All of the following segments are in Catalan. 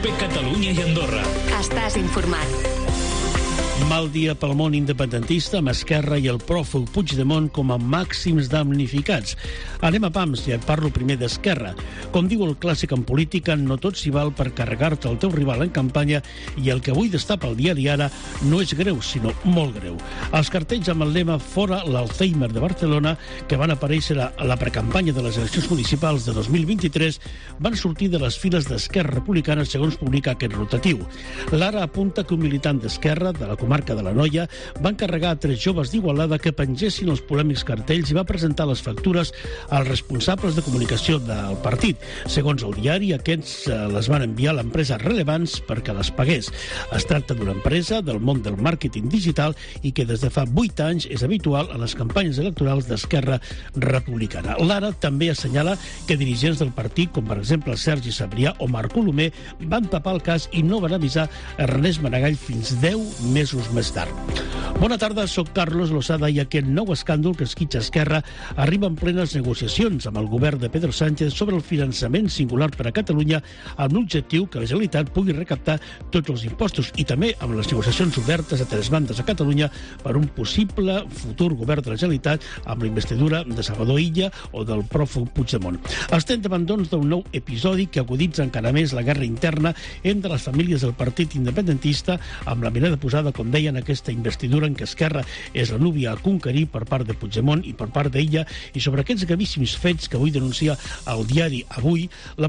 COPE Catalunya i Andorra. Estàs informat. Mal dia pel món independentista, amb Esquerra i el pròfug Puigdemont com a màxims damnificats. Anem a pams, i et parlo primer d'Esquerra. Com diu el clàssic en política, no tot s'hi val per carregar-te el teu rival en campanya, i el que avui destapa el diari Ara no és greu, sinó molt greu. Els cartells amb el lema "Fora l'Alzheimer" de Barcelona, que van aparèixer a la precampanya de les eleccions municipals de 2023, van sortir de les files d'Esquerra Republicana, segons publica aquest rotatiu. L'Ara apunta que un militant d'Esquerra, de la comarca de l'Anoia, va encarregar a 3 joves d'Igualada que pengessin els polèmics cartells i va presentar les factures als responsables de comunicació del partit. Segons el diari, aquests les van enviar a l'empresa Rellevants perquè les pagués. Es tracta d'una empresa del món del màrqueting digital i que des de fa 8 anys és habitual a les campanyes electorals d'Esquerra Republicana. L'Ara també assenyala que dirigents del partit, com per exemple Sergi Sabrià o Marc Colomer, van tapar el cas i no van avisar Ernest Maragall fins 10 mesos més tard. Bona tarda, soc Carlos Losada i aquest nou escàndol que esquitxa Esquerra arriba en plenes negociacions amb el govern de Pedro Sánchez sobre el finançament singular per a Catalunya amb l'objectiu que la Generalitat pugui recaptar tots els impostos i també amb les negociacions obertes a 3 bandes a Catalunya per un possible futur govern de la Generalitat amb la investidura de Salvador Illa o del pròfug Puigdemont. Estem davant, doncs, d'un nou episodi que aguditza encara més la guerra interna entre les famílies del partit independentista amb la mirada posada, com deien, aquesta investidura en què Esquerra és la núvia a conquerir per part de Puigdemont i per part d'Illa, i sobre aquests gravíssims fets que avui denuncia el diari Avui, el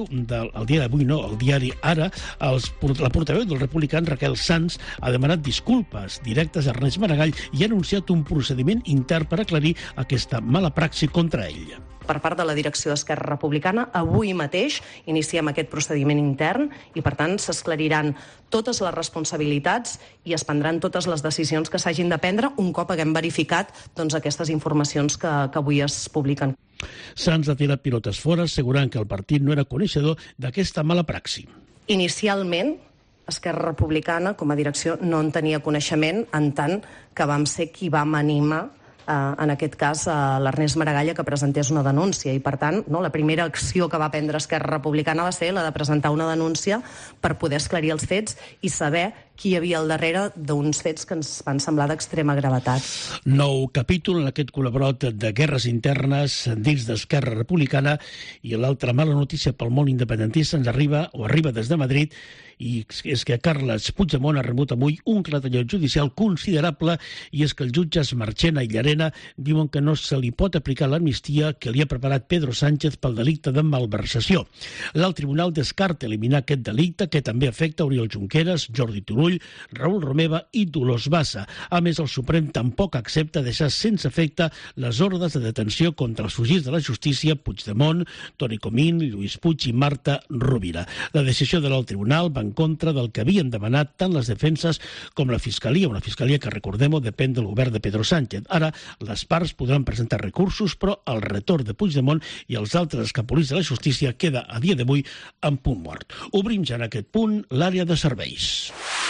diari Ara, la portaveu dels republicans, Raquel Sans, ha demanat disculpes directes a Ernest Maragall i ha anunciat un procediment intern per aclarir aquesta mala praxi contra ell. Per part de la direcció d'Esquerra Republicana, avui mateix iniciem aquest procediment intern i, per tant, s'esclariran totes les responsabilitats i es prendran totes les decisions que s'hagin de prendre un cop haguem verificat aquestes informacions que avui es publiquen. Sans ha tirat pilotes fora, assegurant que el partit no era coneixedor d'aquesta mala praxi. Inicialment, Esquerra Republicana, com a direcció, no en tenia coneixement, en tant que vam ser qui vam animar en aquest cas l'Ernest Maragall que presentés una denúncia i, per tant, la primera acció que va prendre Esquerra Republicana va ser la de presentar una denúncia per poder esclarir els fets i saber qui hi havia al darrere d'uns fets que ens van semblar d'extrema gravetat. Nou capítol en aquest col·laborat de guerres internes dins d'Esquerra Republicana, i l'altra mala notícia pel món independentista ens arriba des de Madrid, i és que Carles Puigdemont ha rebut avui un clatellot judicial considerable, i és que els jutges Marchena i Llarena diuen que no se li pot aplicar l'amnistia que li ha preparat Pedro Sánchez pel delicte de malversació. L'alt tribunal descarta eliminar aquest delicte, que també afecta Oriol Junqueras, Jordi Turull, Raül Romeva i Dolors Bassa. A més, el Suprem tampoc accepta deixar sense efecte les ordres de detenció contra els fugits de la justícia Puigdemont, Toni Comín, Lluís Puig i Marta Rovira. La decisió de l'alt tribunal va en contra del que havien demanat tant les defenses com la Fiscalia, una Fiscalia que, recordem-ho, depèn del govern de Pedro Sánchez. Ara, les parts podran presentar recursos, però el retorn de Puigdemont i els altres escapolits de la justícia queda a dia d'avui en punt mort. Obrim ja en aquest punt l'àrea de serveis.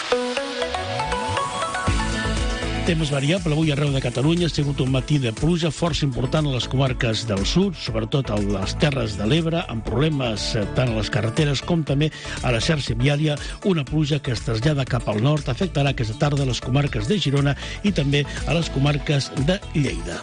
Temps variable avui arreu de Catalunya. Ha sigut un matí de pluja força important a les comarques del sud, sobretot a les Terres de l'Ebre, amb problemes tant a les carreteres com també a la xarxa viària. Una pluja que es trasllada cap al nord afectarà aquesta tarda a les comarques de Girona i també a les comarques de Lleida.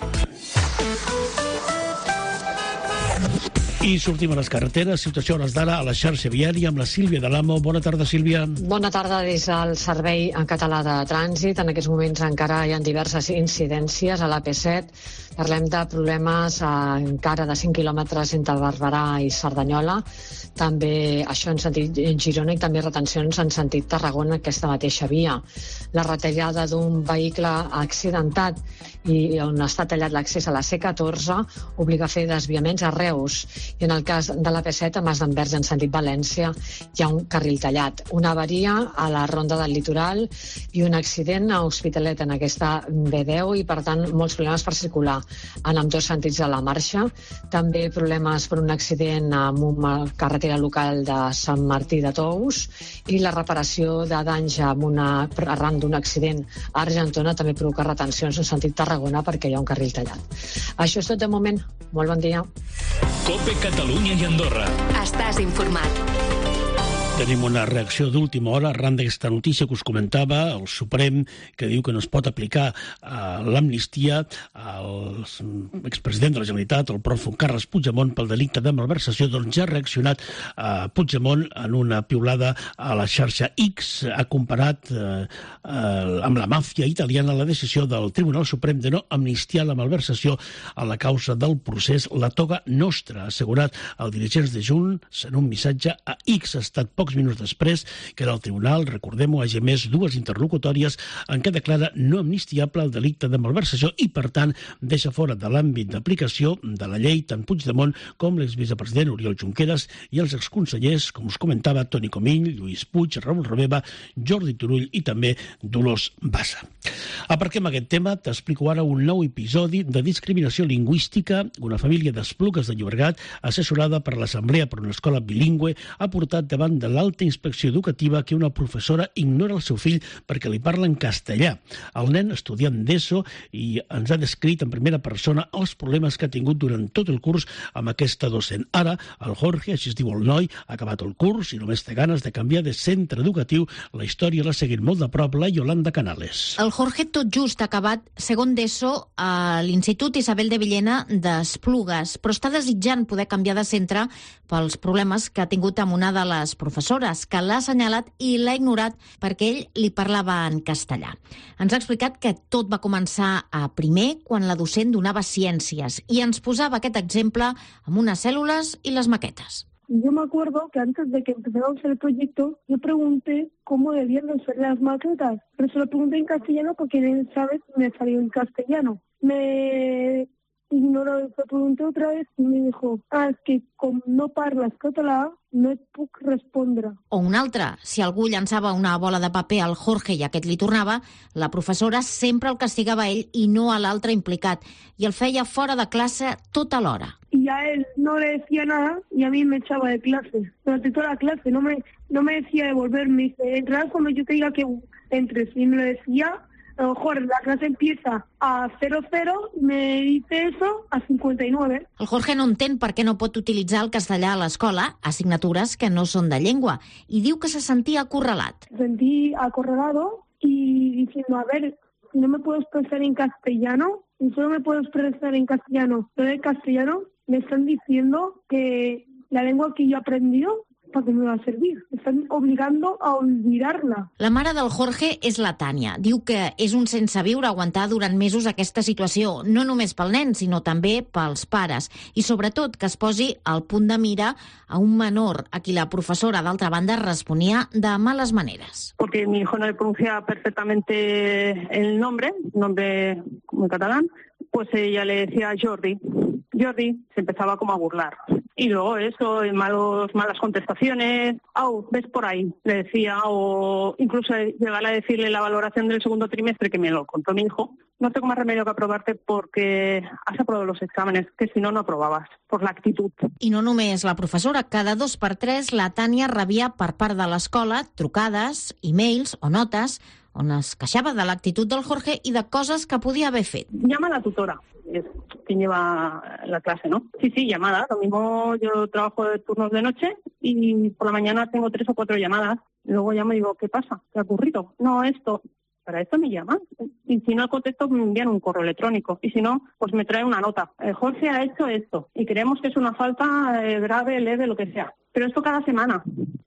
I sortim a les carreteres, situació a hores d'ara a la xarxa viària amb la Sílvia de l'Amo. Bona tarda, Sílvia. Bona tarda des del Servei en Català de Trànsit. En aquests moments encara hi ha diverses incidències a l'AP7. Parlem de problemes encara de 5 quilòmetres entre Barberà i Cerdanyola. També això en sentit Girona i també retencions en sentit Tarragona en aquesta mateixa via. La retallada d'un vehicle accidentat i on està tallat l'accés a la C14 obliga a fer desviaments a Reus. I en el cas de l'AP7 a Mas d'Envers en sentit València hi ha un carril tallat. Una avaria a la ronda del Litoral i un accident a Hospitalet en aquesta B10 i, per tant, molts problemes per circular en ambdós sentits de la marxa. També problemes per un accident amb una carretera local de Sant Martí de Tous i la reparació de danys arran d'un accident a Argentona també provoca retencions en sentit Tarragona perquè hi ha un carril tallat. Això és tot de moment. Molt bon dia. COPE Catalunya i Andorra. Estàs informat. Tenim una reacció d'última hora arran d'aquesta notícia que us comentava, el Suprem, que diu que no es pot aplicar l'amnistia al expresident de la Generalitat, el prófug Carles Puigdemont, pel delicte de malversació. Doncs ja ha reaccionat Puigdemont en una piulada a la xarxa X. Ha comparat amb la màfia italiana la decisió del Tribunal Suprem de no amnistiar la malversació a la causa del procés La Toga Nostra. Ha assegurat el dirigent de Junts en un missatge a X. Ha estat pocs minuts després que el tribunal, recordem-ho, hagi emès dues interlocutòries en què declara no amnistiable el delicte de malversació i, per tant, deixa fora de l'àmbit d'aplicació de la llei tant Puigdemont com l'exvicepresident Oriol Junqueras i els exconsellers, com us comentava, Toni Comín, Lluís Puig, Raül Romeva, Jordi Turull i també Dolors Bassa. Aparquem aquest tema, t'explico ara un nou episodi de discriminació lingüística. Una família d'Esplugues de Llobregat, assessorada per l'Assemblea per una escola bilingüe, ha portat davant de l'alta inspecció educativa que una professora ignora el seu fill perquè li parla en castellà. El nen, estudiant d'ESO, i ens ha descrit en primera persona els problemes que ha tingut durant tot el curs amb aquesta docent. Ara, el Jorge, així es diu el noi, ha acabat el curs i només té ganes de canviar de centre educatiu. La història l'ha seguit molt de prop la Yolanda Canales. El Jorge tot just ha acabat segon d'ESO a l'Institut Isabel de Villena d'Esplugues, però està desitjant poder canviar de centre pels problemes que ha tingut amb una de les professores, que l'ha assenyalat i l'ha ignorat perquè ell li parlava en castellà. Ens ha explicat que tot va començar a primer quan la docent donava ciències i ens posava aquest exemple amb unes cèl·lules i les maquetes. Yo me acuerdo que antes de que empezáramos el proyecto, yo pregunté cómo debían de ser las maquetas, pero se lo pregunté en castellano porque, ¿sabes?, me salió en castellano. Me ignoró, se pregunté otra vez y me dijo, és que com no parles català, no et puc respondre. O un altre, si algú llançava una bola de paper al Jorge i aquest li tornava, la professora sempre el castigava a ell i no a l'altre implicat, i el feia fora de classe tota l'hora. Y a él no le decía nada y a mí me echaba de clase. Durante toda la clase no me decía devolver, me dice, entrar cuando yo te diga que entres. Y me lo decía, a lo mejor la clase empieza a 00, me dice eso a 59. El Jorge no entén per què no pot utilitzar el castellà a l'escola, assignatures que no són de llengua, i diu que se sentia acorralat. Me sentí acorralado y diciendo, a ver, si no me puedo expresar en castellano, si solo me puedo expresar en castellano, pero en castellano me están diciendo que la lengua que yo he aprendido, ¿para qué me va a servir? Me están obligando a olvidarla. La mare del Jorge és la Tània. Diu que és un sense viure aguantar durant mesos aquesta situació, no només pel nen, sinó també pels pares. I sobretot que es posi al punt de mira a un menor a qui la professora, d'altra banda, responia de males maneres. Porque mi hijo no le pronuncia perfectamente el nombre muy catalán, pues ella le decía Jordi. Jordi se empezaba como a burlar. Y luego eso, malas contestaciones, ves por ahí, le decía, o incluso llegar a decirle la valoración del segundo trimestre, que me lo contó mi hijo, no tengo más remedio que aprobarte porque has aprobado los exámenes, que si no, no aprobabas, por la actitud. I no només la professora, cada 2 per 3 la Tània rebia per part de l'escola trucades, e-mails o notes on es queixava de l'actitud del Jorge i de coses que podia haver fet. Llama a la tutora, es quien lleva la clase, ¿no? Sí, llamada. Lo mismo yo trabajo de turnos de noche y por la mañana tengo 3 o 4 llamadas. Luego llamo y digo, ¿qué pasa? ¿Qué ha ocurrido? No, esto. ¿Para esto me llaman? Y si no contesto, me envían un correo electrónico. Y si no, pues me traen una nota. Jorge ha hecho esto y creemos que es una falta grave, leve, lo que sea. Pero esto cada semana.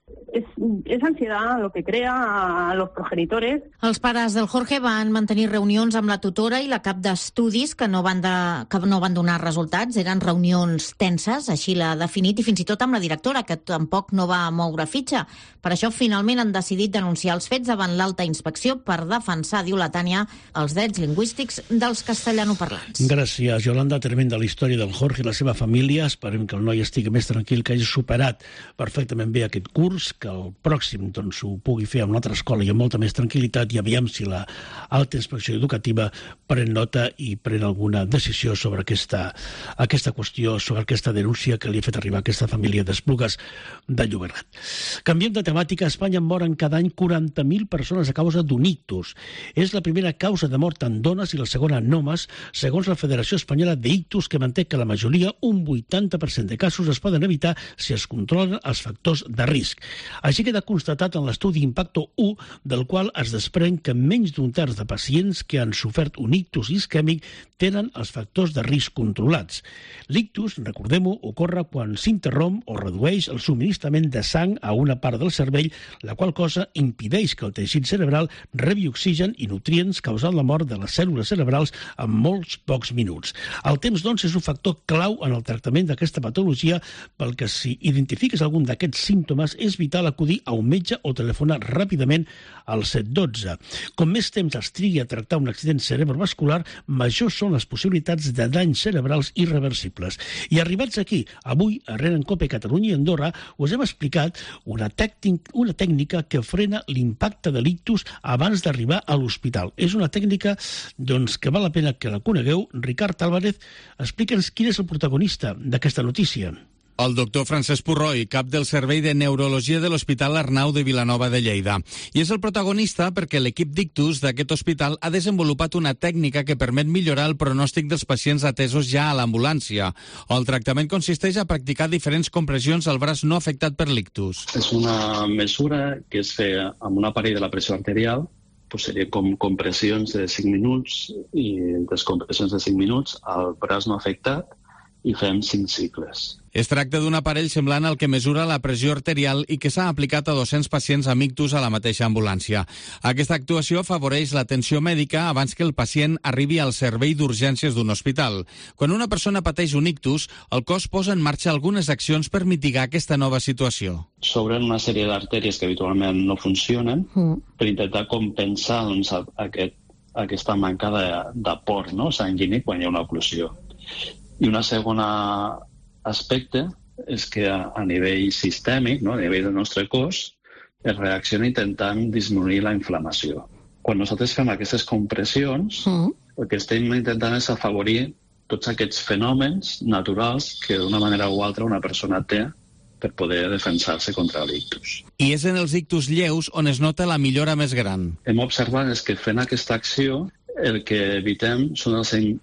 És ansietat el que crea a los progenitores. Els pares del Jorge van mantenir reunions amb la tutora i la cap d'estudis que no van donar resultats. Eren reunions tenses, així l'ha definit, i fins i tot amb la directora, que tampoc no va moure fitxa. Per això, finalment, han decidit denunciar els fets davant l'alta inspecció per defensar, diu la Tània, els drets lingüístics dels castellanoparlants. Gràcies, Yolanda. Tremenda la història del Jorge i la seva família. Esperem que el noi estigui més tranquil, que hagi superat perfectament bé aquest curs, que el pròxim doncs, ho pugui fer amb una altra escola i amb molta més tranquil·litat, i aviam si la alta inspecció educativa pren nota i pren alguna decisió sobre aquesta qüestió, sobre aquesta denúncia que li ha fet arribar aquesta família d'Esplugues de Llobregat. Canviem de temàtica. A Espanya moren cada any 40.000 persones a causa d'un ictus. És la primera causa de mort en dones i la segona en homes, segons la Federació Espanyola d'Ictus, que manté que la majoria, un 80% de casos, es poden evitar si es controlen els factors de risc. Així queda constatat en l'estudi Impacto 1, del qual es desprèn que menys d'un terç de pacients que han sofert un ictus isquèmic tenen els factors de risc controlats. L'ictus, recordem-ho, ocorre quan s'interromp o redueix el subministrament de sang a una part del cervell, la qual cosa impedeix que el teixit cerebral rebi oxigen i nutrients, causant la mort de les cèl·lules cerebrals en molts pocs minuts. El temps, doncs, és un factor clau en el tractament d'aquesta patologia, pel que si identifiques algun d'aquests símptomes és vital acudir a un metge o telefonar ràpidament al 112. Com més temps es trigui a tractar un accident cerebrovascular, majors són les possibilitats de danys cerebrals irreversibles. I arribats aquí, avui, a REN en COPE Catalunya i Andorra, us hem explicat una tècnica que frena l'impacte de l'ictus abans d'arribar a l'hospital. És una tècnica que val la pena que la conegueu. Ricard Álvarez, explica'ns quin és el protagonista d'aquesta notícia. El doctor Francesc Purroi, cap del Servei de Neurologia de l'Hospital Arnau de Vilanova de Lleida. I és el protagonista perquè l'equip d'ictus d'aquest hospital ha desenvolupat una tècnica que permet millorar el pronòstic dels pacients atesos ja a l'ambulància. El tractament consisteix a practicar diferents compressions al braç no afectat per l'ictus. És una mesura que es fa amb un aparell de la pressió arterial, seria com compressions de 5 minuts i descompressions de 5 minuts al braç no afectat i fem 5 cicles. Es tracta d'un aparell semblant al que mesura la pressió arterial i que s'ha aplicat a 200 pacients amb ictus a la mateixa ambulància. Aquesta actuació afavoreix l'atenció mèdica abans que el pacient arribi al servei d'urgències d'un hospital. Quan una persona pateix un ictus, el cos posa en marxa algunes accions per mitigar aquesta nova situació. S'obren una sèrie d'artèries que habitualment no funcionen per intentar compensar aquesta manca d'aport sanguini quan hi ha una oclusió. I una segona aspecte és que a nivell sistèmic, a nivell del nostre cos, es reacciona intentant disminuir la inflamació. Quan nosaltres fem aquestes compressions, el que estem intentant és afavorir tots aquests fenòmens naturals que d'una manera o altra una persona té per poder defensar-se contra l'ictus. I és en els ictus lleus on es nota la millora més gran. Hem observat que fent aquesta acció el que evitem són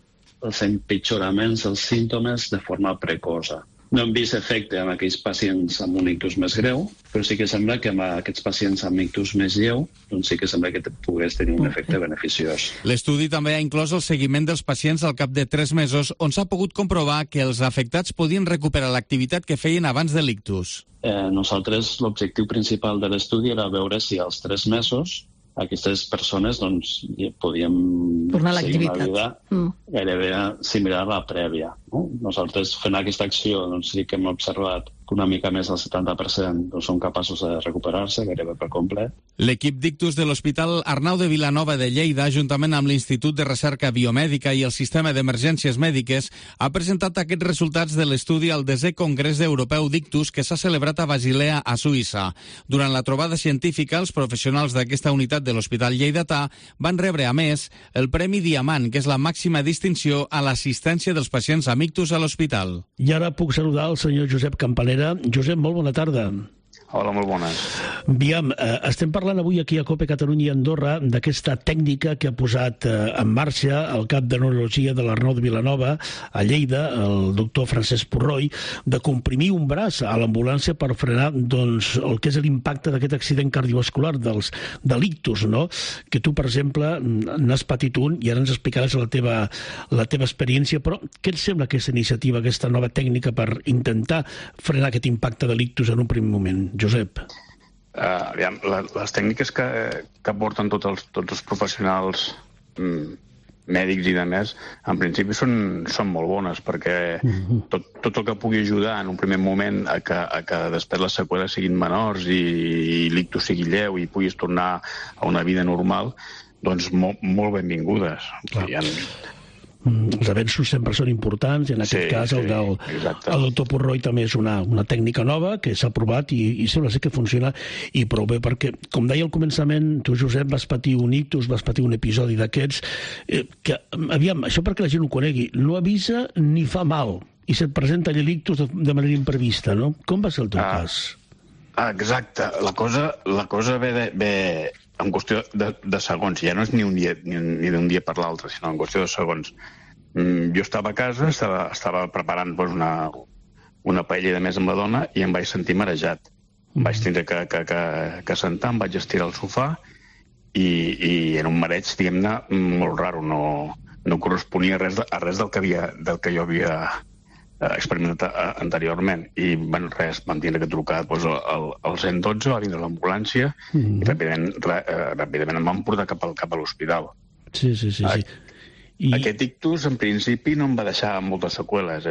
els empitjoraments dels símptomes de forma precoça. No hem vist efecte en aquells pacients amb un ictus més greu, però sí que sembla que amb aquests pacients amb ictus més lleu sí que sembla que pogués tenir un efecte beneficiós. L'estudi també ha inclòs el seguiment dels pacients al cap de 3 mesos, on s'ha pogut comprovar que els afectats podien recuperar l'activitat que feien abans de l'ictus. Nosaltres, l'objectiu principal de l'estudi era veure si als 3 mesos aquestes persones podien tornar a seguir l'activitat. Una vida gairebé similar a la prèvia. Nosaltres, fent aquesta acció, sí que hem observat que una mica més del 70% són capaços de recuperar-se gairebé per complet. L'equip d'ictus de l'Hospital Arnau de Vilanova de Lleida, juntament amb l'Institut de Recerca Biomèdica i el Sistema d'Emergències Mèdiques, ha presentat aquests resultats de l'estudi al 10è Congrés Europeu d'Ictus que s'ha celebrat a Basilea, a Suïssa. Durant la trobada científica, els professionals d'aquesta unitat de l'Hospital Lleidatà van rebre, a més, el Premi Diamant, que és la màxima distinció a l'assistència dels pacients amb ictus a l'hospital. I ara puc saludar el senyor Josep Campanera. Josep, molt bona tarda. Hola, molt bones. Aviam, estem parlant avui aquí a COPE Catalunya i Andorra d'aquesta tècnica que ha posat en marxa el cap de neurologia de l'Arnau de Vilanova a Lleida, el doctor Francesc Purroi, de comprimir un braç a l'ambulància per frenar el que és l'impacte d'aquest accident cardiovascular de l'ictus, no? Que tu, per exemple, n'has patit un i ara ens explicaràs la teva experiència, però què et sembla aquesta iniciativa, aquesta nova tècnica per intentar frenar aquest impacte de l'ictus en un primer moment? Josep. Les tècniques que aporten tots els professionals mèdics i demés, en principi són molt bones, perquè tot el que pugui ajudar en un primer moment a que després les seqüeles siguin menors i l'ictus sigui lleu i puguis tornar a una vida normal, doncs molt benvingudes. Els avenços sempre són importants i en aquest cas el doctor Purroi també és una tècnica nova que s'ha provat i sembla ser que funciona i prou bé, perquè com deia al començament, tu, Josep, vas patir un ictus, vas patir un episodi d'aquests que, aviam, això perquè la gent ho conegui, no avisa ni fa mal i se't presenta l'ictus de manera imprevista, no? Com va ser el teu cas? Exacte, la cosa ve en qüestió de segons, ja no és ni d'un dia per l'altre, sinó en qüestió de segons. Jo estava a casa, estava preparant una paella de més amb la dona i em vaig sentir marejat. Vaig tindre que sentar, em vaig estirar al sofà i era un mareig, diguem-ne, molt raro. No corresponia a res del que jo havia experimentat anteriorment. I, res, vam tindre que trucar al 112, va vindre l'ambulància i ràpidament em van portar cap a l'hospital. Sí. Aquest ictus, en principi, no em va deixar moltes seqüeles.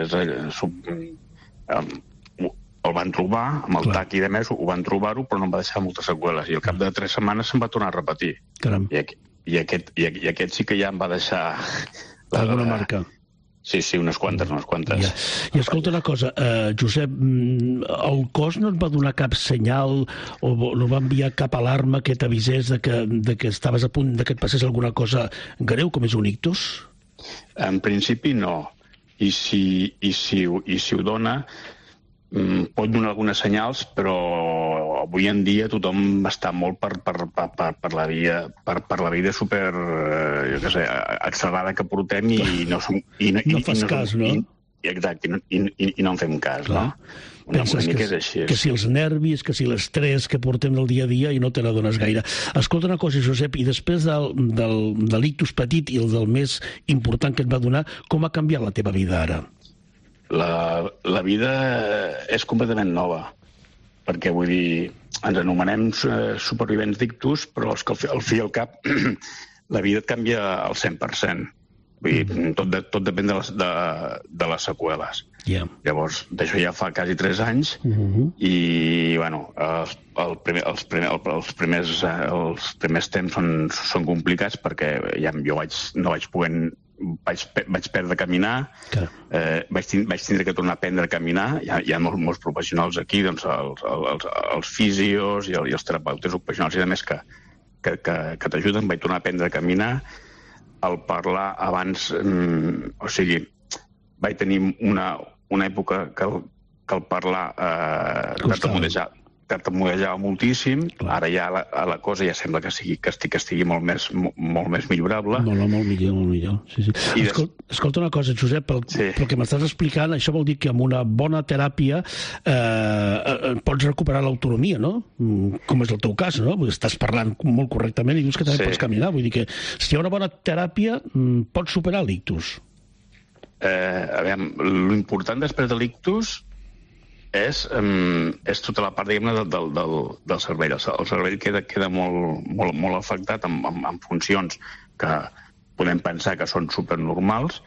El van trobar, amb el TAC i de més, ho van trobar-ho, però no em va deixar moltes seqüeles. I al cap de 3 setmanes se'm va tornar a repetir. Caram. I aquest sí que ja em va deixar... Alguna marca. Sí, unes quantes. Ja. I escolta una cosa, Josep, el cos no et va donar cap senyal o no va enviar cap alarma que t'avisés de que estaves a punt que et passés alguna cosa greu, com és un ictus? En principi no. I si ho dona, pot donar algunes senyals, però avui en dia tothom està molt per la vida super, jo què sé, accelerada que portem i no fas cas, no? Exacte, i no en fem cas, no? Una mica és així. Que si els nervis, que si l'estrès que portem del dia a dia i no te n'adones gaire. Escolta una cosa, Josep, i després de l'ictus petit i el del més important que et va donar, com ha canviat la teva vida ara? La vida és completament nova, perquè vull dir, ens anomenem supervivents d'ictus, però és que al fi i al cap la vida et canvia al 100%. Vull dir, tot depèn de les seqüeles. Llavors, d'això ja fa quasi 3 anys i, bueno, els primers temps són complicats perquè jo no vaig poder... Vaig perdre a caminar, vaig tindre que tornar a aprendre a caminar. Hi ha molts professionals aquí, doncs els fisios i els terapeutes ocupacionals i a més que t'ajuden. Vaig tornar a aprendre a caminar. Al parlar abans, o sigui, vaig tenir una època que al parlar tartamudejava moltíssim. Ara ja la cosa ja sembla que estigui molt més millorable. Molt millor. Sí. Escolta una cosa, Josep, pel que m'estàs explicant, això vol dir que amb una bona teràpia pots recuperar l'autonomia, no? Com és el teu cas, no? Estàs parlant molt correctament i dius que també pots caminar. Vull dir que si hi ha una bona teràpia pots superar l'ictus. A veure, l'important després de l'ictus és tota la part, diguem-ne, del cervell. El cervell queda molt afectat amb funcions que podem pensar que són supernormals,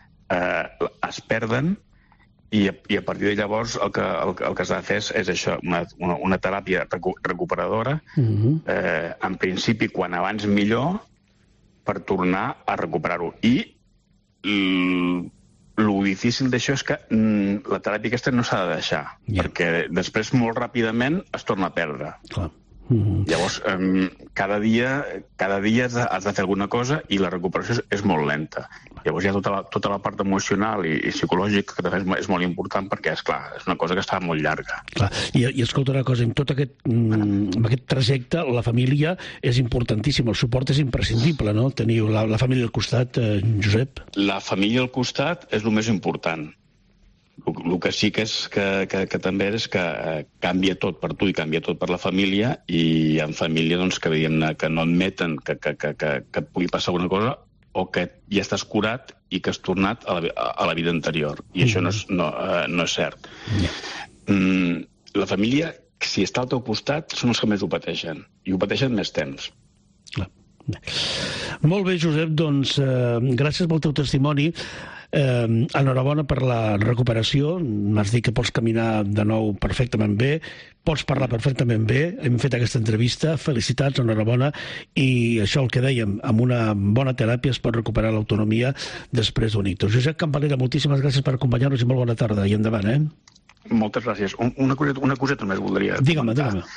es perden i a partir de llavors el que s'ha de fer és això, una teràpia recuperadora, en principi quan abans millor, per tornar a recuperar-ho. I el difícil d'això és que la teràpia aquesta no s'ha de deixar, perquè després molt ràpidament es torna a perdre. Llavors, cada dia has de fer alguna cosa i la recuperació és molt lenta. Llavors hi ha tota la part emocional i psicològica que també és molt important perquè, esclar, és una cosa que està molt llarga. I escolta una cosa, en tot aquest trajecte la família és importantíssima, el suport és imprescindible, no? Teniu la família al costat, Josep? La família al costat és el més important. El que sí que també és que canvia tot per tu i canvia tot per la família i en família doncs, que no admeten que et pugui passar alguna cosa o que ja estàs curat i que has tornat a la vida anterior. I això no és cert. La família, si està al teu costat, són els que més ho pateixen. I ho pateixen més temps. Molt bé, Josep, doncs gràcies pel teu testimoni. Enhorabona per la recuperació. M'has dit que pots caminar de nou perfectament bé, pots parlar perfectament bé. Hem fet aquesta entrevista, felicitats, enhorabona. I això, el que dèiem, amb una bona teràpia es pot recuperar l'autonomia després d'un ictus. Josep Campanella, moltíssimes gràcies per acompanyar-nos i molt bona tarda. I endavant, Moltes gràcies. Una coseta només voldria Digue'm.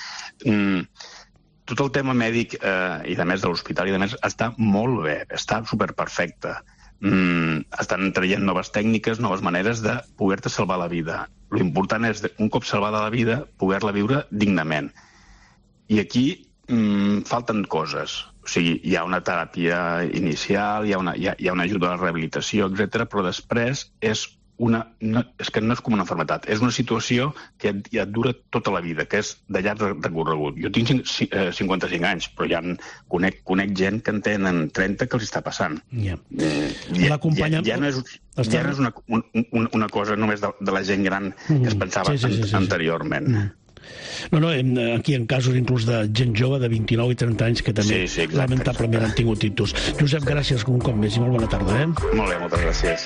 Tot el tema mèdic i de més de l'hospital i de més està molt bé, està superperfecte. Estan traient noves tècniques, noves maneres de poder-te salvar la vida. L'important és, un cop salvada la vida, poder-la viure dignament. I aquí falten coses. O sigui, hi ha una teràpia inicial, hi ha una ajuda a la rehabilitació, etc. Però després és és que no és com una malaltia, és una situació que ja dura tota la vida, que és de llarg recorregut. Jo tinc 55 anys, però ja conec gent que en tenen 30 que els està passant. Ja no és una cosa només de la gent gran que es pensava anteriorment. No, aquí en casos inclús de gent jove de 29 i 30 anys que també lamentablement han tingut ictus. Josep, gràcies un cop més i molt bona tarda. Molt bé, moltes gràcies.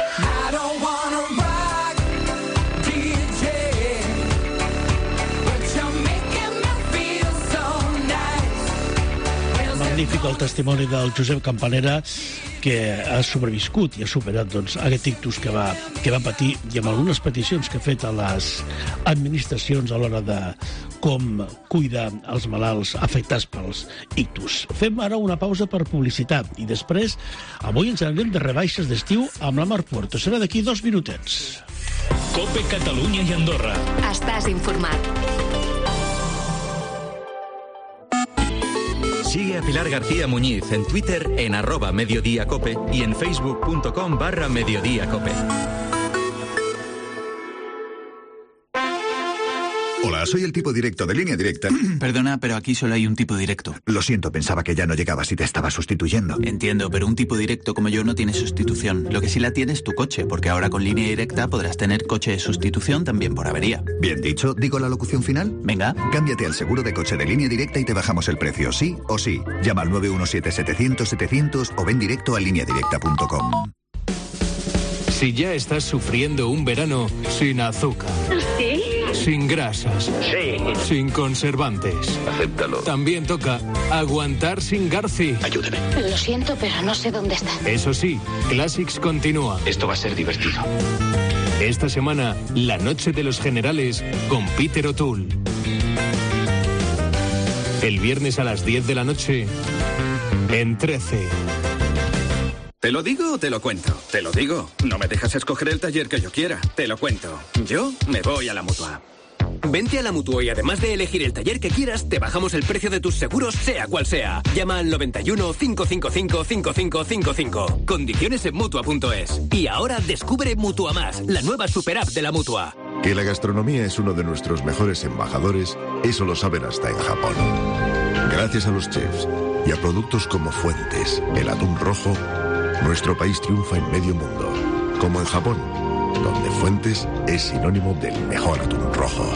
Magnífic el testimoni del Josep Campanera, que ha sobreviscut i ha superat aquest ictus que va patir, i amb algunes peticions que ha fet a les administracions a l'hora de com cuidar els malalts afectats pels ictus. Fem ara una pausa per publicitat i després avui ens anem de rebaixes d'estiu amb la Mar Puerto. Serà d'aquí 2 minutets. COPE Catalunya i Andorra. Estàs informat. Sigue a Pilar García Muñiz en Twitter en @mediodíacope y en facebook.com/mediodíacope. Hola, soy el tipo directo de Línea Directa. Perdona, pero aquí solo hay un tipo directo. Lo siento, pensaba que ya no llegabas y te estaba sustituyendo. Entiendo, pero un tipo directo como yo no tiene sustitución. Lo que sí la tiene es tu coche, porque ahora con Línea Directa podrás tener coche de sustitución también por avería. Bien dicho, ¿digo la locución final? Venga. Cámbiate al seguro de coche de Línea Directa y te bajamos el precio, sí o sí. Llama al 917-700-700 o ven directo a lineadirecta.com. Si ya estás sufriendo un verano sin azúcar. ¿Sí? Sin grasas. Sí. Sin conservantes. Acéptalo. También toca aguantar sin Garci. Ayúdeme. Lo siento, pero no sé dónde está. Eso sí, Classics continúa. Esto va a ser divertido. Esta semana, la noche de los generales con Peter O'Toole. El viernes a las 10 de la noche, en 13. ¿Te lo digo o te lo cuento? Te lo digo. No me dejas escoger el taller que yo quiera. Te lo cuento. Yo me voy a la Mutua. Vente a la Mutua y además de elegir el taller que quieras, te bajamos el precio de tus seguros, sea cual sea. Llama al 91 555 5555. Condiciones en Mutua.es. Y ahora descubre Mutua Más, la nueva super app de la Mutua. Que la gastronomía es uno de nuestros mejores embajadores, eso lo saben hasta en Japón. Gracias a los chefs y a productos como Fuentes, el atún rojo, nuestro país triunfa en medio mundo, como en Japón, donde Fuentes es sinónimo del mejor atún rojo.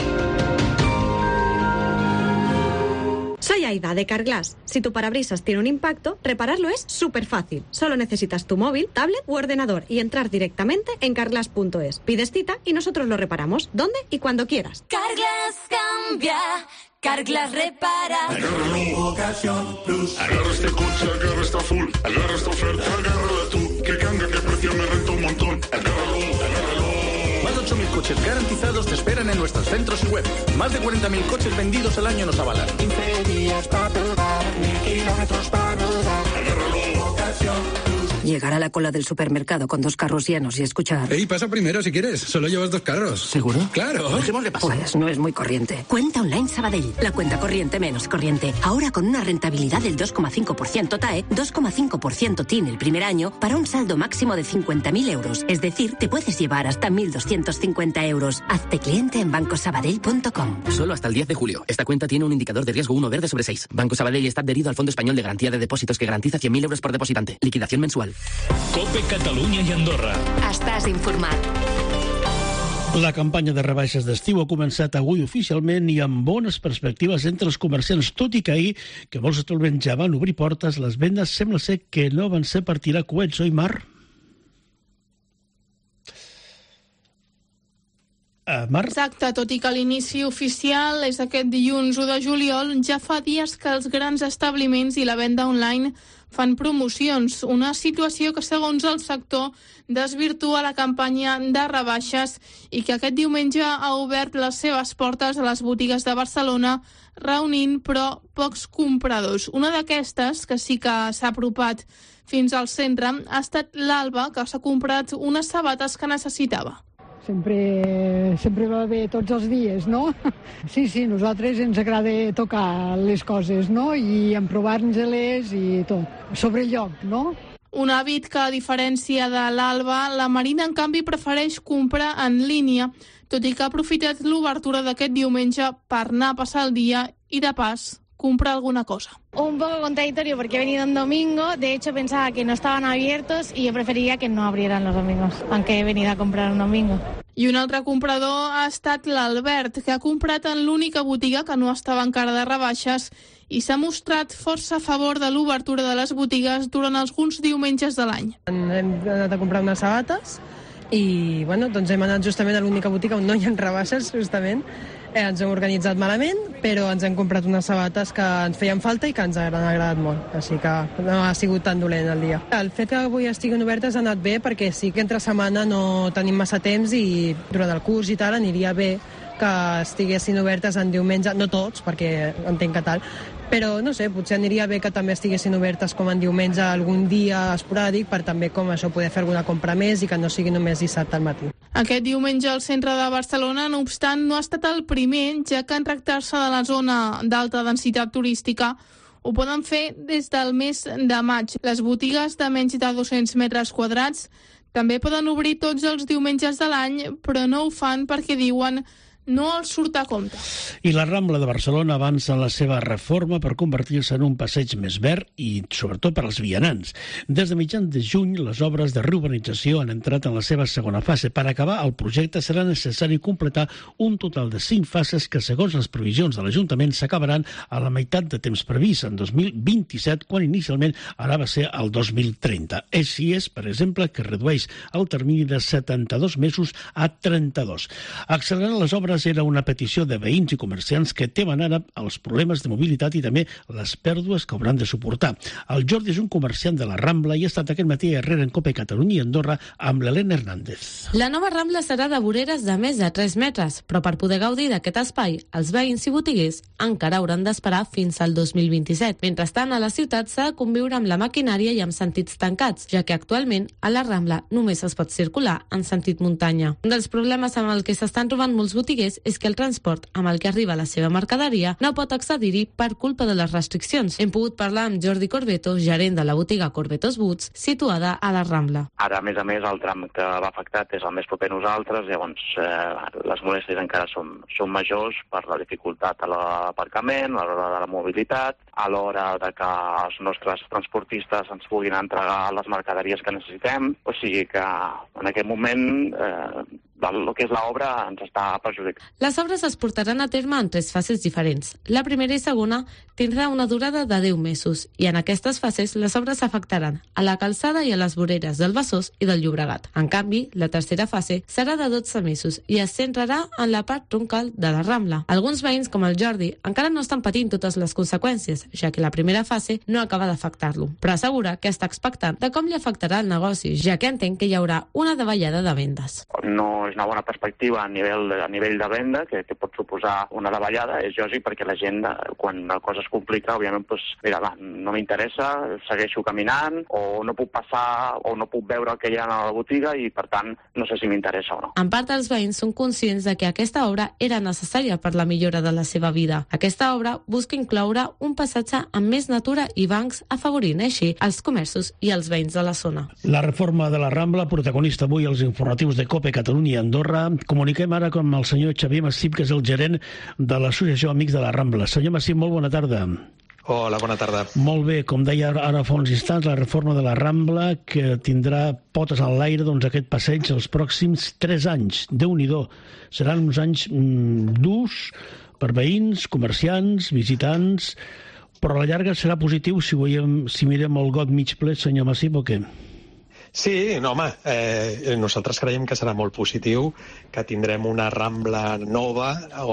Soy Aida, de Carglass. Si tu parabrisas tiene un impacto, repararlo es súper fácil. Solo necesitas tu móvil, tablet u ordenador y entrar directamente en carglass.es. Pides cita y nosotros lo reparamos, donde y cuando quieras. Carglass cambia, Carglass repara. Agárralo, ocasión plus. Agarra este coche, agarra esta full. Agarra esta oferta, agárrala tú. Que cambia, que precio me renta un montón. Agárralo, agárralo. Más de 8.000 coches garantizados te esperan en nuestros centros y web. Más de 40.000 coches vendidos al año nos avalan. 15 días para probar, 1.000 kilómetros para rodar. Agárralo, ocasión plus. Llegar a la cola del supermercado con 2 carros llenos y escuchar... Ey, pasa primero si quieres. Solo llevas 2 carros. ¿Seguro? ¡Claro! Dejémosle pasar. Pues no es muy corriente. Cuenta Online Sabadell. La cuenta corriente menos corriente. Ahora con una rentabilidad del 2,5% TAE, 2,5% TIN el primer año, para un saldo máximo de 50.000 euros. Es decir, te puedes llevar hasta 1.250 euros. Hazte cliente en bancosabadell.com. Solo hasta el 10 de julio. Esta cuenta tiene un indicador de riesgo 1 verde sobre 6. Banco Sabadell está adherido al Fondo Español de Garantía de Depósitos que garantiza 100.000 euros por depositante. Liquidación mensual. COPE Catalunya i Andorra. Estàs informat. La campanya de rebaixes d'estiu ha començat avui oficialment i amb bones perspectives entre els comerciants, tot i que ahir, que molts actualment ja van obrir portes, les vendes sembla ser que no van ser per tirar coets, oi, Mar? Mar? Exacte, tot i que l'inici oficial és aquest dilluns 1 de juliol, ja fa dies que els grans establiments i la venda online fan promocions, una situació que, segons el sector, desvirtua la campanya de rebaixes i que aquest diumenge ha obert les seves portes a les botigues de Barcelona, reunint, però, pocs compradors. Una d'aquestes, que sí que s'ha apropat fins al centre, ha estat l'Alba, que s'ha comprat unes sabates que necessitava. Sempre va bé tots els dies, no? Sí, nosaltres ens agrada tocar les coses, no? I emprovar-nos-les i tot. Sobre el lloc, no? Un hàbit que, a diferència de l'Alba, la Marina, en canvi, prefereix comprar en línia, tot i que ha aprofitat l'obertura d'aquest diumenge per anar a passar el dia i, de pas, comprar alguna cosa. Un poco contradictorio porque he venido un domingo, de hecho pensaba que no estaban abiertos y yo preferiría que no abrieran los domingos, aunque he venido a comprar un domingo. I un altre comprador ha estat l'Albert, que ha comprat en l'única botiga que no estava encara de rebaixes i s'ha mostrat força a favor de l'obertura de les botigues durant alguns diumenges de l'any. Hem anat a comprar unes sabates i doncs hem anat justament a l'única botiga on no hi ha rebaixes, justament. Ens hem organitzat malament, però ens hem comprat unes sabates que ens feien falta i que ens han agradat molt, així que no ha sigut tan dolent el dia. El fet que avui estiguin obertes ha anat bé perquè sí que entre setmana no tenim massa temps i durant el curs i tal aniria bé que estiguessin obertes en diumenge, no tots, perquè entenc que tal, però no sé, potser aniria bé que també estiguessin obertes com en diumenge algun dia esporàdic per també com això poder fer alguna compra més i que no sigui només dissabte al matí. Aquest diumenge al centre de Barcelona, no obstant, no ha estat el primer, ja que en tractar-se de la zona d'alta densitat turística ho poden fer des del mes de maig. Les botigues de menys de 200 metres quadrats també poden obrir tots els diumenges de l'any, però no ho fan perquè diuen no els surt a compte. I la Rambla de Barcelona avança en la seva reforma per convertir-se en un passeig més verd i, sobretot, per als vianants. Des de mitjans de juny, les obres de reurbanització han entrat en la seva segona fase. Per acabar el projecte serà necessari completar un total de 5 fases que, segons les previsions de l'Ajuntament, s'acabaran a la meitat de temps previst, en 2027, quan inicialment anava a ser el 2030. Així és, per exemple, que redueix el termini de 72 mesos a 32. Accelerant les obres era una petició de veïns i comerciants que temen ara els problemes de mobilitat i també les pèrdues que hauran de suportar. El Jordi és un comerciant de la Rambla i ha estat aquest matí a Herrera en Cope Catalunya i Andorra amb l'Helena Hernández. La nova Rambla serà de voreres de més de 3 metres, però per poder gaudir d'aquest espai, els veïns i botiguers encara hauran d'esperar fins al 2027. Mentrestant, a la ciutat s'ha de conviure amb la maquinària i amb sentits tancats, ja que actualment a la Rambla només es pot circular en sentit muntanya. Un dels problemes amb el que s'estan trobant molts botiguers és que el transport amb el que arriba la seva mercaderia no pot accedir-hi per culpa de les restriccions. Hem pogut parlar amb Jordi Corbeto, gerent de la botiga Corbetos Boots, situada a la Rambla. Ara, a més, el tram que va afectat és el més proper a nosaltres, llavors les molèsties encara són majors per la dificultat a l'aparcament, a l'hora de la mobilitat, a l'hora de que els nostres transportistes ens puguin entregar les mercaderies que necessitem, o sigui que en aquest moment el que és l'obra ens està perjudicant. Les obres es portaran a terme en 3 fases diferents. La primera i segona tindrà una durada de 10 mesos i en aquestes fases les obres afectaran a la calçada i a les voreres del Besòs i del Llobregat. En canvi, la tercera fase serà de 12 mesos i es centrarà en la part troncal de la Rambla. Alguns veïns, com el Jordi, encara no estan patint totes les conseqüències, ja que la primera fase no acaba d'afectar-lo, però assegura que està expectant de com li afectarà el negoci, ja que entén que hi haurà una davallada de vendes. No és una bona perspectiva a nivell de venda, que pot suposar una davallada, és lògic perquè la gent, quan la cosa es complica, òbviament, mira, va, no m'interessa, segueixo caminant, o no puc passar, o no puc veure el que hi ha a la botiga i, per tant, no sé si m'interessa o no. En part, els veïns són conscients de que aquesta obra era necessària per la millora de la seva vida. Aquesta obra busca incloure un passatge amb més natura i bancs, afavorint així els comerços i els veïns de la zona. La reforma de la Rambla, protagonista avui als informatius de Cope Catalunya i Andorra. Comuniquem ara amb el senyor Xavier Massip, que és el gerent de l'Associació Amics de la Rambla. Senyor Massip, molt bona tarda. Hola, bona tarda. Molt bé, com deia ara fa uns instants, la reforma de la Rambla, que tindrà potes en l'aire aquest passeig els pròxims 3 anys. Déu-n'hi-do. Seran uns anys durs per veïns, comerciants, visitants, però a la llarga serà positiu si mirem el got mig ple, senyor Massip, o què? Sí, no, home, nosaltres creiem que serà molt positiu, que tindrem una Rambla nova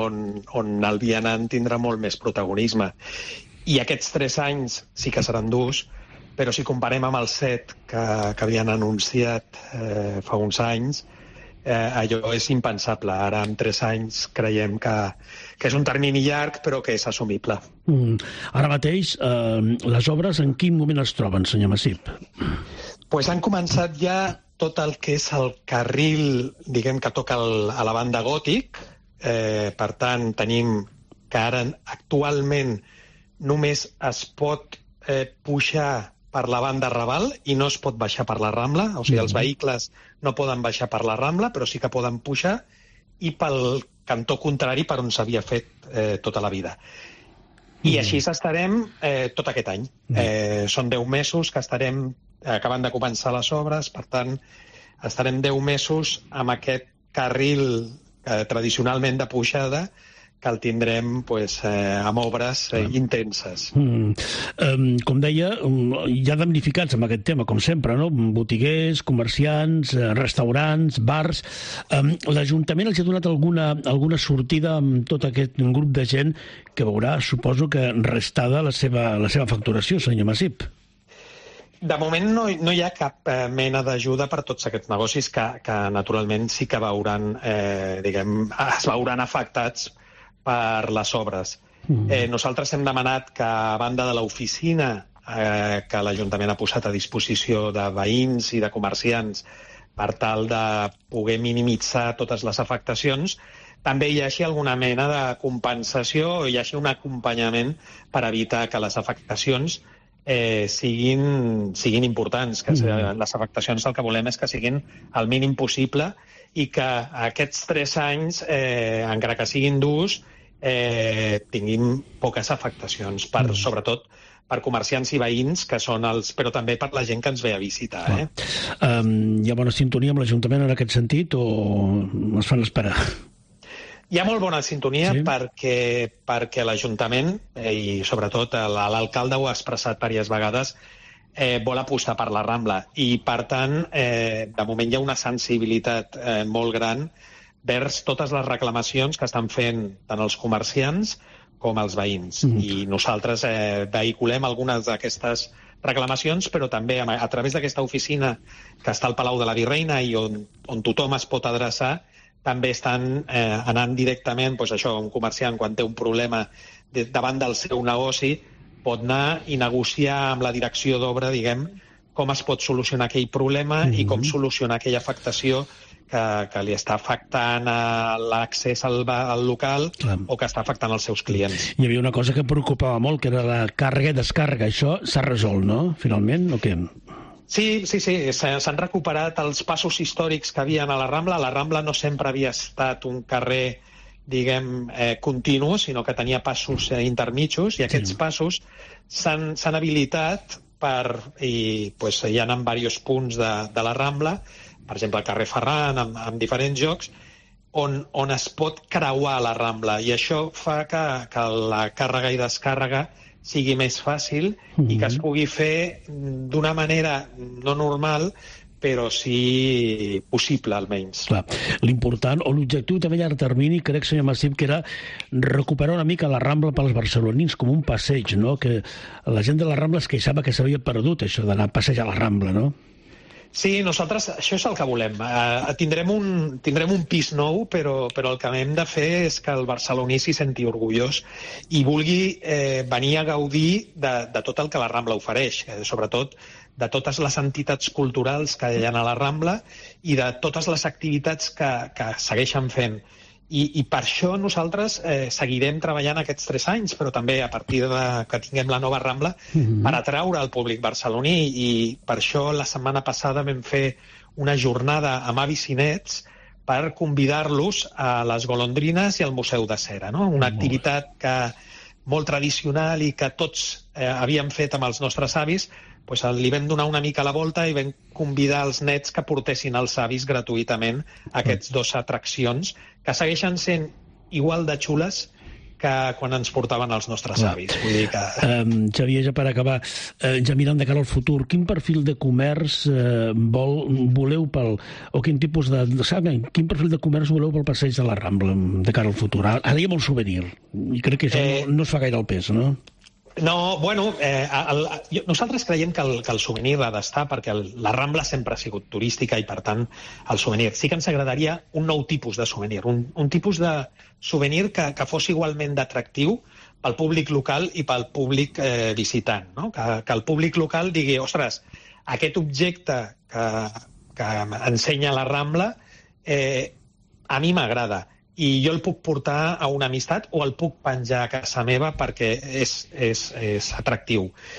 on el vianant tindrà molt més protagonisme. I aquests 3 anys sí que seran durs, però si comparem amb els 7 que havien anunciat fa uns anys, allò és impensable. Ara, en 3 anys, creiem que és un termini llarg, però que és assumible. Ara mateix, les obres en quin moment es troben, senyor Massip? Pues han començat ja tot el que és el carril, diguem, que toca a la banda gòtic. Per tant, tenim que ara actualment només es pot pujar per la banda Raval i no es pot baixar per la Rambla, o sigui, els vehicles no poden baixar per la Rambla, però sí que poden pujar, i pel cantó contrari per on s'havia fet tota la vida. I així estarem tot aquest any. Són 10 mesos que estarem acabant de començar les obres, per tant, estarem 10 mesos amb aquest carril tradicionalment de pujada, que el tindrem amb obres intenses. Com deia, hi ha damnificats amb aquest tema, com sempre, no? Botiguers, comerciants, restaurants, bars. L'Ajuntament els ha donat alguna sortida amb tot aquest grup de gent que veurà, suposo que restada la seva facturació, senyor Masip. De moment no hi ha cap mena d'ajuda per tots aquests negocis que naturalment sí que veuran, es veuran afectats per les obres. Nosaltres hem demanat que, a banda de l'oficina que l'Ajuntament ha posat a disposició de veïns i de comerciants per tal de poder minimitzar totes les afectacions, també hi hagi alguna mena de compensació o hi hagi un acompanyament per evitar que les afectacions siguin importants, que les afectacions el que volem és que siguin el mínim possible i que aquests 3 anys, encara que siguin durs, tinguin poques afectacions, sobretot per comerciants i veïns, que són però també per la gent que ens ve a visitar. Hi ha bona sintonia amb l'Ajuntament en aquest sentit o es fan esperar? Hi ha molt bona sintonia perquè l'Ajuntament, i sobretot l'alcalde ho ha expressat diverses vegades, vol apostar per la Rambla i, per tant, de moment hi ha una sensibilitat molt gran vers totes les reclamacions que estan fent tant els comerciants com els veïns. I nosaltres vehiculem algunes d'aquestes reclamacions, però també a través d'aquesta oficina que està al Palau de la Virreina i on tothom es pot adreçar, també estan anant directament, un comerciant quan té un problema davant del seu negoci pot anar i negociar amb la direcció d'obra, com es pot solucionar aquell problema i com solucionar aquella afectació que li està afectant l'accés al local o que està afectant els seus clients. Hi havia una cosa que preocupava molt, que era la càrrega i descàrrega. Això s'ha resolt, no?, finalment, o què? Sí, s'han recuperat els passos històrics que havien a la Rambla. La Rambla no sempre havia estat un carrer, continu, sinó que tenia passos intermitjos, i aquests passos s'han habilitat hi ha en diversos punts de la Rambla, per exemple, al carrer Ferran, amb diferents llocs, on es pot creuar la Rambla, i això fa que la càrrega i descàrrega sigui més fàcil i que es pugui fer d'una manera no normal, però sí possible, almenys. Clar. L'important, o l'objectiu també a llarg termini, crec, senyor Masip, que era recuperar una mica la Rambla pels barcelonins com un passeig, no?, que la gent de la Rambla es queixava que s'havia perdut això d'anar a passejar a la Rambla, no? Sí, nosaltres això és el que volem. Tindrem un pis nou, però el que hem de fer és que el barceloní s'hi senti orgullós i vulgui venir a gaudir de tot el que la Rambla ofereix, sobretot de totes les entitats culturals que hi ha a la Rambla i de totes les activitats que segueixen fent. I per això nosaltres seguirem treballant aquests 3 anys, però també a partir que tinguem la nova Rambla, per atraure el públic barceloní. I per això la setmana passada vam fer una jornada amb avis i nets per convidar-los a les golondrines i al Museu de Cera, no? Una activitat molt tradicional i que tots havíem fet amb els nostres avis. Li vam donar una mica la volta i vam convidar els nets que portessin els avis gratuïtament a aquests 2 atraccions que segueixen sent igual de xules que quan ens portaven els nostres avis. Vull dir que... Xavier, ja per acabar, ja mirant de cara al futur, quin perfil de comerç voleu o quin tipus quin perfil de comerç voleu pel passeig de la Rambla de cara al futur? Ara hi ha molt souvenir i crec que això no es fa gaire el pes, no? No, nosaltres creiem que el souvenir ha d'estar perquè la Rambla sempre ha sigut turística i, per tant, el souvenir. Sí que ens agradaria un nou tipus de souvenir, un tipus de souvenir que fos igualment d'atractiu pel públic local i pel públic visitant, no? Que el públic local digui, ostres, aquest objecte que ensenya la Rambla a mi m'agrada. I jo el puc portar a una amistat o el puc penjar a casa meva perquè és atractiu.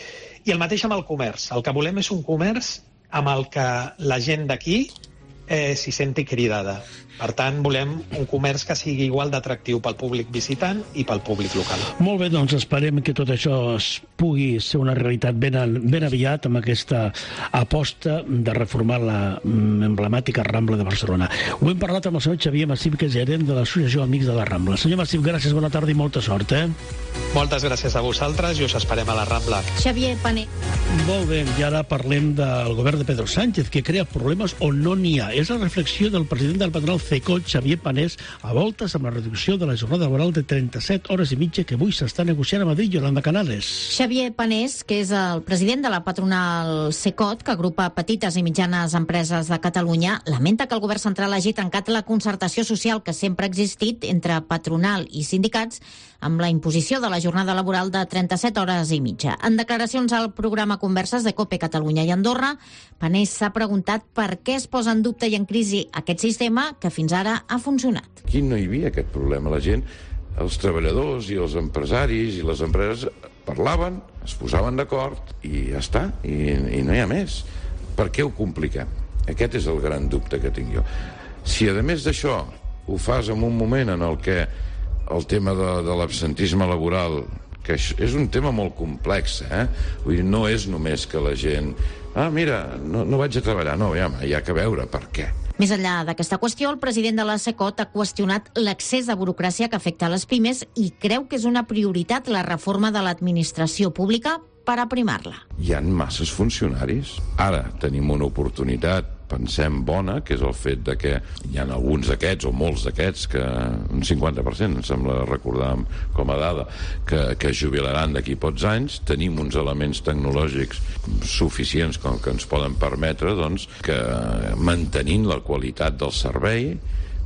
I el mateix amb el comerç. El que volem és un comerç amb el que la gent d'aquí s'hi senti cridada. Per tant, volem un comerç que sigui igual d'atractiu pel públic visitant i pel públic local. Molt bé, doncs esperem que tot això es pugui ser una realitat ben aviat amb aquesta aposta de reformar la emblemàtica Rambla de Barcelona. Ho hem parlat amb el senyor Xavier Massip, que és gerent de l'Associació Amics de la Rambla. Senyor Massip, gràcies, bona tarda i molta sort. Moltes gràcies a vosaltres i us esperem a la Rambla. Xavier Pané. Molt bé, i ara parlem del govern de Pedro Sánchez, que crea problemes on no n'hi ha. És la reflexió del president del patronal CECOT, Xavier Panés, a voltes amb la reducció de la jornada laboral de 37 hores i mitja que avui s'està negociant a Madrid. Yolanda Canales. Xavier Panés, que és el president de la patronal CECOT, que agrupa petites i mitjanes empreses de Catalunya, lamenta que el govern central hagi trencat la concertació social que sempre ha existit entre patronal i sindicats amb la imposició de la jornada laboral de 37 hores i mitja. En declaracions al programa Converses de COPE Catalunya i Andorra, Panés s'ha preguntat per què es posa en dubte i en crisi aquest sistema que fins ara ha funcionat. Aquí no hi havia aquest problema. La gent, els treballadors i els empresaris i les empreses parlaven, es posaven d'acord i ja està, i no hi ha més. Per què ho compliquem? Aquest és el gran dubte que tinc jo. Si a més d'això ho fas en un moment en el que el tema de l'absentisme laboral, que és un tema molt complex, Vull dir, no és només que la gent mira, no vaig a treballar, no, hi ha que veure per què. Més enllà d'aquesta qüestió, el president de la CECOT ha qüestionat l'excés de burocràcia que afecta les pimes i creu que és una prioritat la reforma de l'administració pública per aprimar-la. Hi ha masses funcionaris. Ara tenim una oportunitat, pensem, bona, que és el fet de que hi ha alguns d'aquests, o molts d'aquests, que un 50%, em sembla recordar com a dada, que es jubilaran d'aquí pocs anys. Tenim uns elements tecnològics suficients com que ens poden permetre que mantenint la qualitat del servei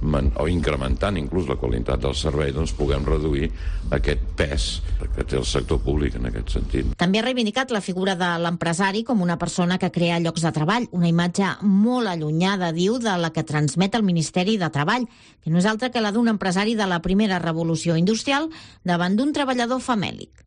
o incrementant inclús la qualitat del servei, puguem reduir aquest pes que té el sector públic en aquest sentit. També ha reivindicat la figura de l'empresari com una persona que crea llocs de treball, una imatge molt allunyada, diu, de la que transmet el Ministeri de Treball, que no és altra que la d'un empresari de la primera revolució industrial davant d'un treballador famèlic.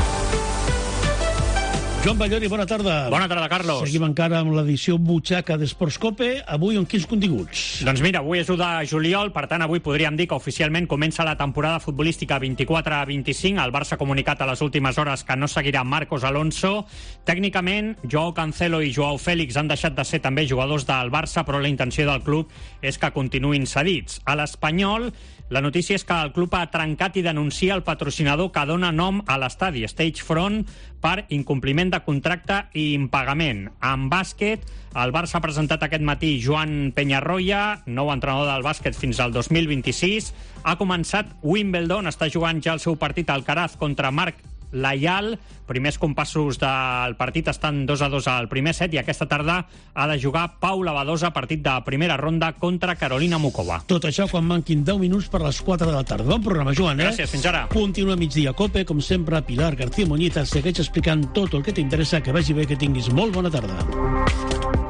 Joan Ballori, bona tarda. Bona tarda, Carlos. Seguim encara amb l'edició Butxaca d'Esports Cope. Avui amb quins continguts? Doncs mira, avui és 1 de juliol, per tant avui podríem dir que oficialment comença la temporada futbolística 24-25. El Barça ha comunicat a les últimes hores que no seguirà Marcos Alonso. Tècnicament, Joao Cancelo i Joao Félix han deixat de ser també jugadors del Barça, però la intenció del club és que continuïn cedits. A l'Espanyol, la notícia és que el club ha trencat i denuncia el patrocinador que dona nom a l'estadi, Stage Front, per incompliment de contracte i impagament. En bàsquet, el Barça ha presentat aquest matí Joan Peñarroya, nou entrenador del bàsquet fins al 2026. Ha començat Wimbledon, està jugant ja el seu partit al Alcaraz contra Marc Layal. Primers compassos del partit estan 2-2 al primer set i aquesta tarda ha de jugar Paula Badosa, partit de primera ronda contra Carolina Mukova. Tot això quan manquin 10 minuts per les 4 de la tarda. Bon programa, Joan, Gràcies, fins ara. Continua migdia Cope, com sempre, Pilar García Muñiz segueix explicant tot el que t'interessa. Que vagi bé, que tinguis molt bona tarda.